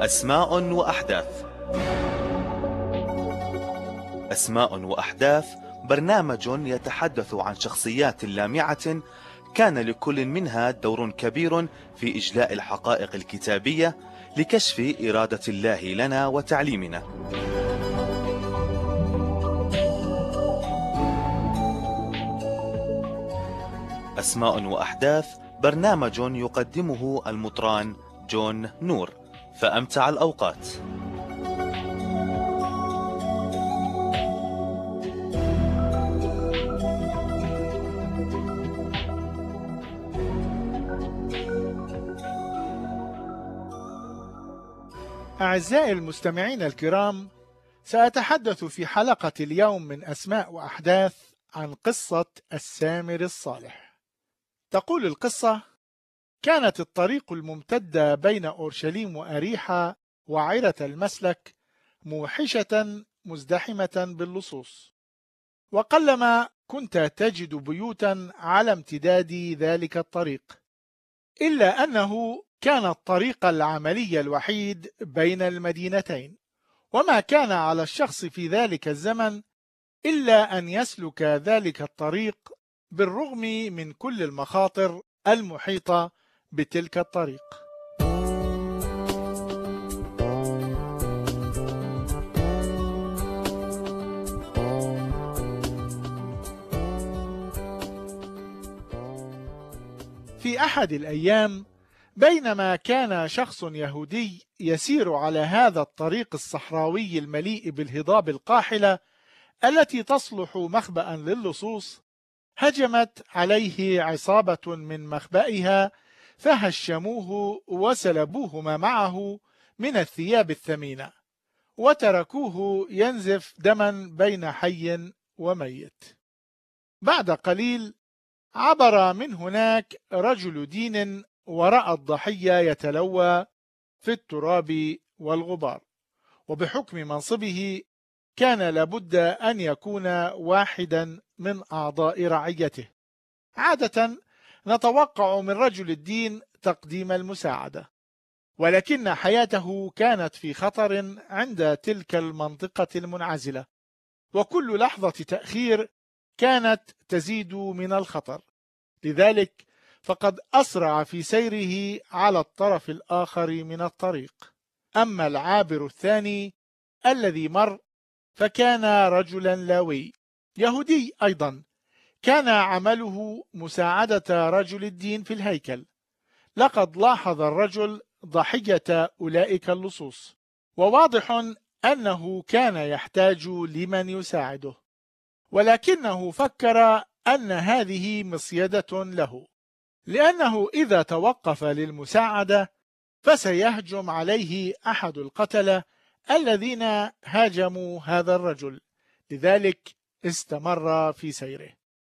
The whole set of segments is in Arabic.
أسماء وأحداث. أسماء وأحداث برنامج يتحدث عن شخصيات لامعة كان لكل منها دور كبير في إجلاء الحقائق الكتابية لكشف إرادة الله لنا وتعليمنا. أسماء وأحداث برنامج يقدمه المطران جون نور، فأمتع الأوقات. أعزائي المستمعين الكرام، سأتحدث في حلقة اليوم من أسماء وأحداث عن قصة السامر الصالح. تقول القصة: كانت الطريق الممتدة بين أورشليم وأريحة وعرة المسلك موحشة مزدحمة باللصوص، وقلما كنت تجد بيوتا على امتداد ذلك الطريق، إلا أنه كان الطريق العملي الوحيد بين المدينتين، وما كان على الشخص في ذلك الزمن إلا أن يسلك ذلك الطريق بالرغم من كل المخاطر المحيطة بتلك الطريق. في أحد الأيام، بينما كان شخص يهودي يسير على هذا الطريق الصحراوي المليء بالهضاب القاحلة التي تصلح مخبأ للصوص، هجمت عليه عصابة من مخبئها فهشموه وسلبوه ما معه من الثياب الثمينة، وتركوه ينزف دما بين حي وميت. بعد قليل عبر من هناك رجل دين ورأى الضحية يتلوى في التراب والغبار، وبحكم منصبه كان لابد أن يكون واحدا من أعضاء رعيته. عادة نتوقع من رجل الدين تقديم المساعدة، ولكن حياته كانت في خطر عند تلك المنطقة المنعزلة، وكل لحظة تأخير كانت تزيد من الخطر. لذلك فقد أسرع في سيره على الطرف الآخر من الطريق. أما العابر الثاني الذي مر فكان رجلا لاوي يهودي أيضا، كان عمله مساعدة رجل الدين في الهيكل. لقد لاحظ الرجل ضحية أولئك اللصوص، وواضح أنه كان يحتاج لمن يساعده، ولكنه فكر أن هذه مصيدة له، لأنه إذا توقف للمساعدة فسيهجم عليه أحد القتلة الذين هاجموا هذا الرجل. لذلك استمر في سيره،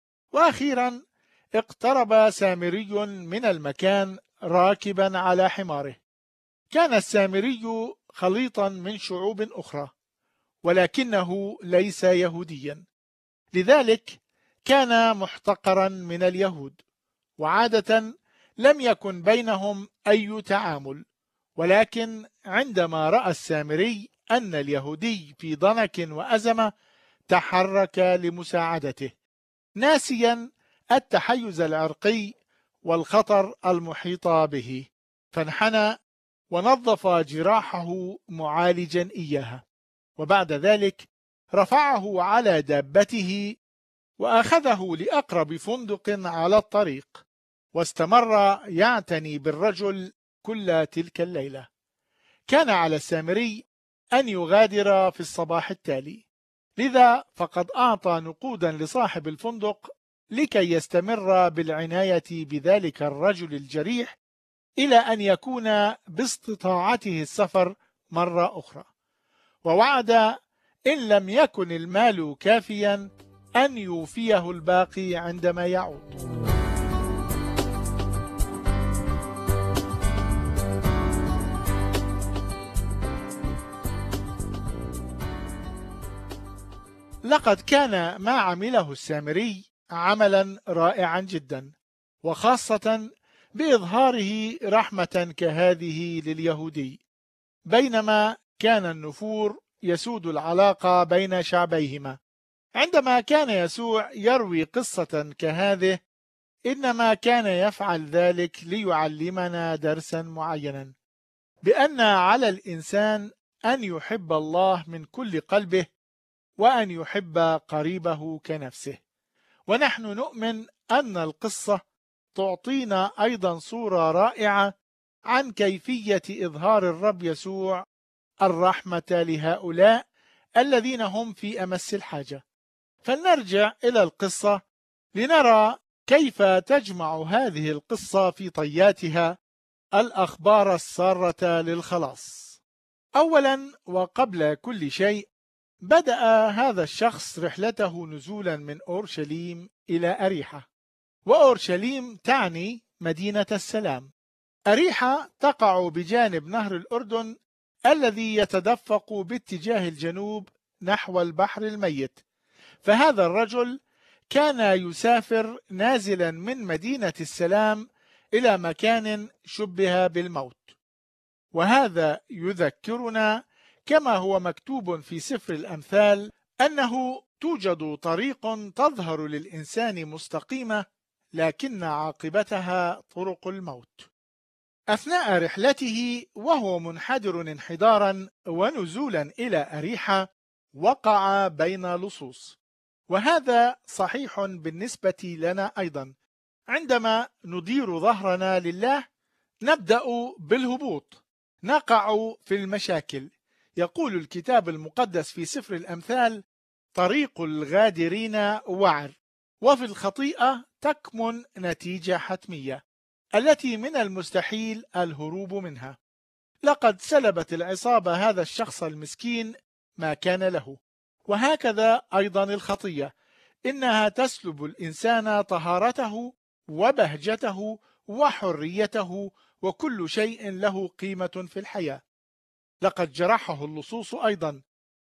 وأخيرا اقترب سامري من المكان راكبا على حماره. كان السامري خليطا من شعوب أخرى، ولكنه ليس يهوديا، لذلك كان محتقرا من اليهود، وعادة لم يكن بينهم أي تعامل. ولكن عندما رأى السامري أن اليهودي في ضنك وأزمة تحرك لمساعدته، ناسيا التحيز العرقي والخطر المحيط به، فانحنى ونظف جراحه معالجا إياها، وبعد ذلك رفعه على دابته وأخذه لأقرب فندق على الطريق، واستمر يعتني بالرجل كل تلك الليلة. كان على السامري أن يغادر في الصباح التالي، لذا فقد أعطى نقودا لصاحب الفندق لكي يستمر بالعناية بذلك الرجل الجريح إلى أن يكون باستطاعته السفر مرة أخرى، ووعد إن لم يكن المال كافيا أن يوفيه الباقي عندما يعود. لقد كان ما عمله السامري عملا رائعا جدا، وخاصة بإظهاره رحمة كهذه لليهودي، بينما كان النفور يسود العلاقة بين شعبيهما. عندما كان يسوع يروي قصة كهذه إنما كان يفعل ذلك ليعلمنا درسا معينا، بأن على الإنسان أن يحب الله من كل قلبه وأن يحب قريبه كنفسه. ونحن نؤمن أن القصة تعطينا أيضا صورة رائعة عن كيفية إظهار الرب يسوع الرحمة لهؤلاء الذين هم في أمس الحاجة. فلنرجع إلى القصة لنرى كيف تجمع هذه القصة في طياتها الأخبار السارة للخلاص. أولا وقبل كل شيء، بدأ هذا الشخص رحلته نزولا من أورشليم إلى أريحة، وأورشليم تعني مدينة السلام. أريحة تقع بجانب نهر الأردن الذي يتدفق باتجاه الجنوب نحو البحر الميت. فهذا الرجل كان يسافر نازلا من مدينة السلام إلى مكان شبه بالموت. وهذا يذكرنا كما هو مكتوب في سفر الأمثال أنه توجد طريق تظهر للإنسان مستقيمة لكن عاقبتها طرق الموت. أثناء رحلته وهو منحدر انحدارا ونزولا إلى أريحة وقع بين لصوص. وهذا صحيح بالنسبة لنا أيضا. عندما ندير ظهرنا لله نبدأ بالهبوط، نقع في المشاكل. يقول الكتاب المقدس في سفر الأمثال: طريق الغادرين وعر، وفي الخطيئة تكمن نتيجة حتمية التي من المستحيل الهروب منها. لقد سلبت العصابة هذا الشخص المسكين ما كان له، وهكذا أيضا الخطية، إنها تسلب الإنسان طهارته وبهجته وحريته وكل شيء له قيمة في الحياة. لقد جرحه اللصوص أيضا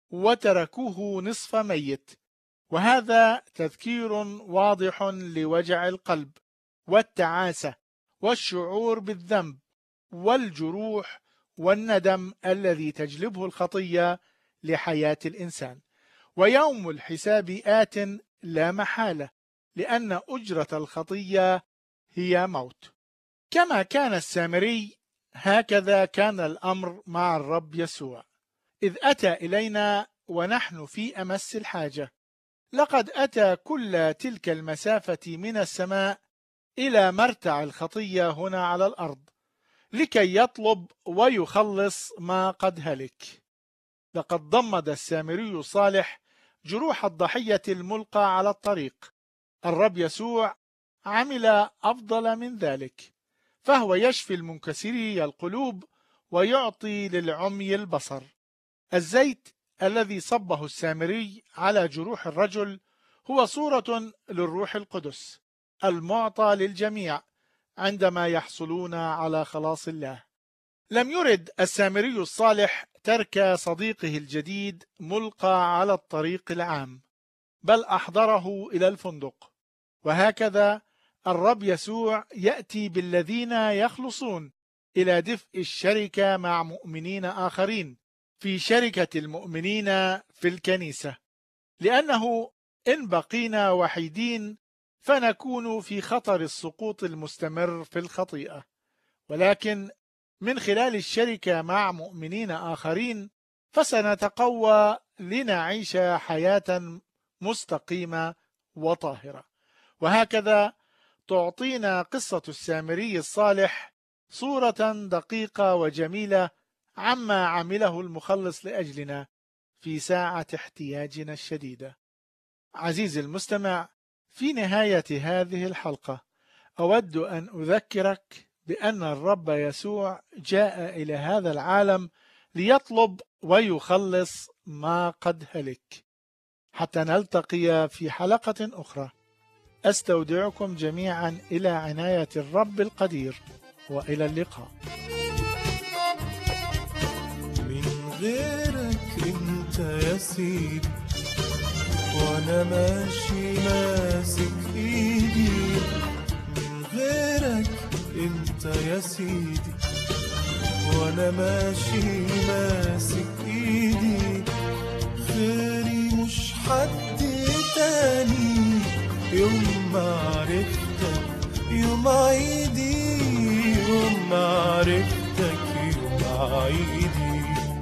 وتركوه نصف ميت، وهذا تذكير واضح لوجع القلب والتعاسة والشعور بالذنب والجروح والندم الذي تجلبه الخطية لحياة الإنسان. ويوم الحساب آت لا محالة، لأن أجرة الخطية هي موت. كما كان السامري هكذا كان الأمر مع الرب يسوع، إذ أتى إلينا ونحن في أمس الحاجة. لقد أتى كل تلك المسافة من السماء إلى مرتع الخطية هنا على الأرض لكي يطلب ويخلص ما قد هلك. لقد ضمد السامري الصالح جروح الضحية الملقى على الطريق. الرب يسوع عمل أفضل من ذلك، فهو يشفي المنكسري القلوب ويعطي للعمي البصر. الزيت الذي صبه السامري على جروح الرجل هو صورة للروح القدس المعطى للجميع عندما يحصلون على خلاص الله. لم يرد السامري الصالح ترك صديقه الجديد ملقى على الطريق العام، بل أحضره إلى الفندق. وهكذا الرب يسوع يأتي بالذين يخلصون إلى دفء الشركة مع مؤمنين آخرين في شركة المؤمنين في الكنيسة، لأنه إن بقينا وحيدين فنكون في خطر السقوط المستمر في الخطيئة. ولكن من خلال الشركة مع مؤمنين آخرين فسنتقوى لنعيش حياة مستقيمة وطاهرة. وهكذا تعطينا قصة السامري الصالح صورة دقيقة وجميلة عما عمله المخلص لأجلنا في ساعة احتياجنا الشديدة. عزيزي المستمع، في نهاية هذه الحلقة أود أن أذكرك بأن الرب يسوع جاء إلى هذا العالم ليطلب ويخلص ما قد هلك. حتى نلتقي في حلقة أخرى، أستودعكم جميعا إلى عناية الرب القدير، وإلى اللقاء. من غيرك انت يا سيدي، وانا ماشي ماسك ايدي. من غيرك انت يا سيدي، وانا ماشي ماسك ايدي. خيري مش حد تاني، يوم ما عرفتك يوم عيدي، يوم ما عرفتك يوم عيدي.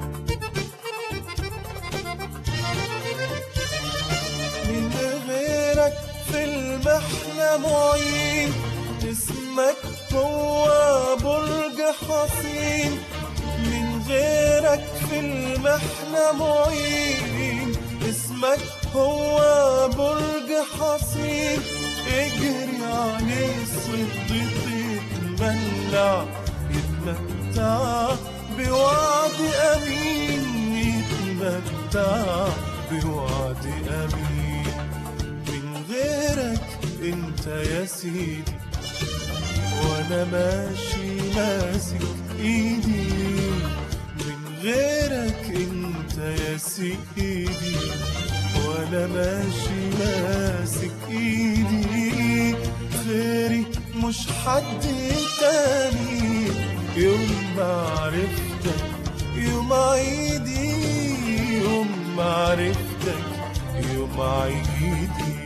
من غيرك في المحنة معين، اسمك هو برج حصين. من غيرك في المحنة معين، اسمك هو برج حصين. اجري عليه الصديق يتمنع، يتمتع بوعد أمين، يتمتع بوعد أمين. من غيرك انت يا سيدي، وانا ماشي ماسك ايدي. من غيرك انت يا سيدي، وانا ماشي ماسك ايدي. خيري مش حد تاني، يوم ما عرفتك يوم عيدي، يوم ما عرفتك يوم عيدي.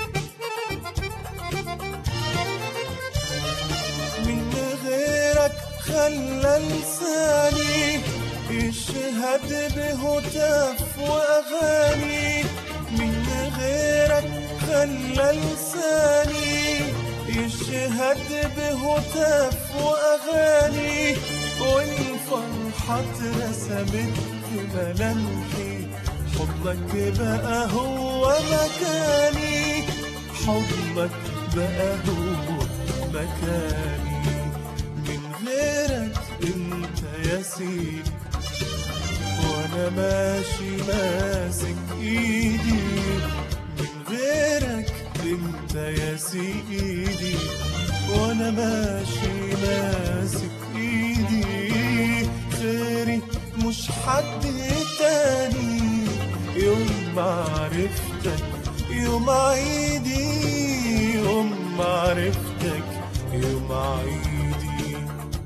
من غيرك خلى لساني يشهد بهتاف وأغاني. من غيرك خلى لساني يشهد بهتاف وأغاني. والفرحة اترسمت بملامحي، حضنك بقى هو مكاني، حضنك بقى هو مكاني. من غيرك انت يا سيدي، وانا ماشي ماسك ايدي. من غيرك انت يا سيدي، وانا ماشي ماسك ايدي. خيري مش حد تاني، يوم ما عرفتك يوم عيدي، يوم ما عرفتك يوم عيدي.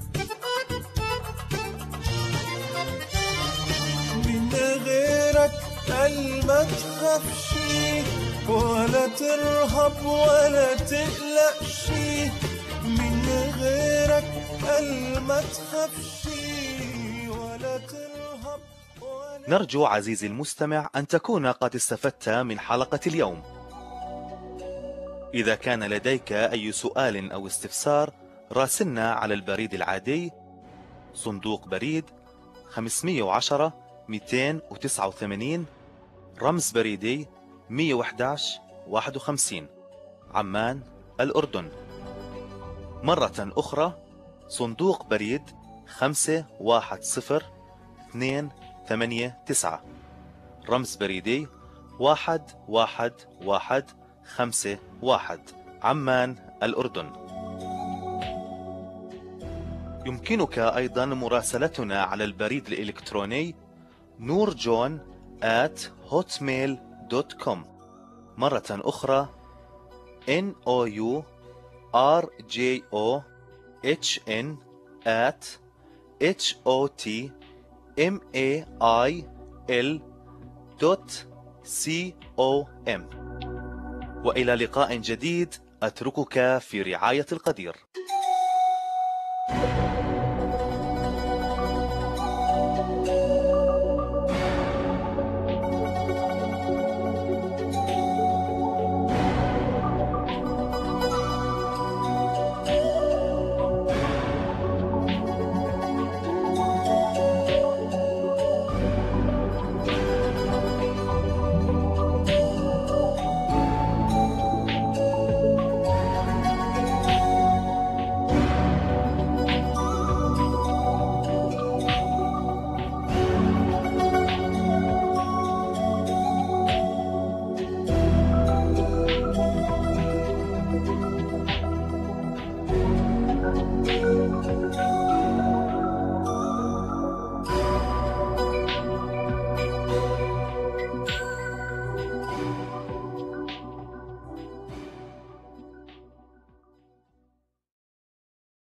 من غيرك قال ما تخافش، ولا ترهب ولا تقلقش. من غيرك قال ما تخافش ولا ترهب ولا. نرجو عزيزي المستمع أن تكون قد استفدت من حلقة اليوم. إذا كان لديك أي سؤال أو استفسار، راسلنا على البريد العادي صندوق بريد 510 289 رمز بريدي 111 51 عمان الأردن. مرة أخرى صندوق بريد 510 289 رمز بريدي 11151 عمان الأردن. يمكنك أيضا مراسلتنا على البريد الإلكتروني nourjon@hotmail.com. مرة أخرى nourjon@hotmail.com. وإلى لقاء جديد، أتركك في رعاية القدير.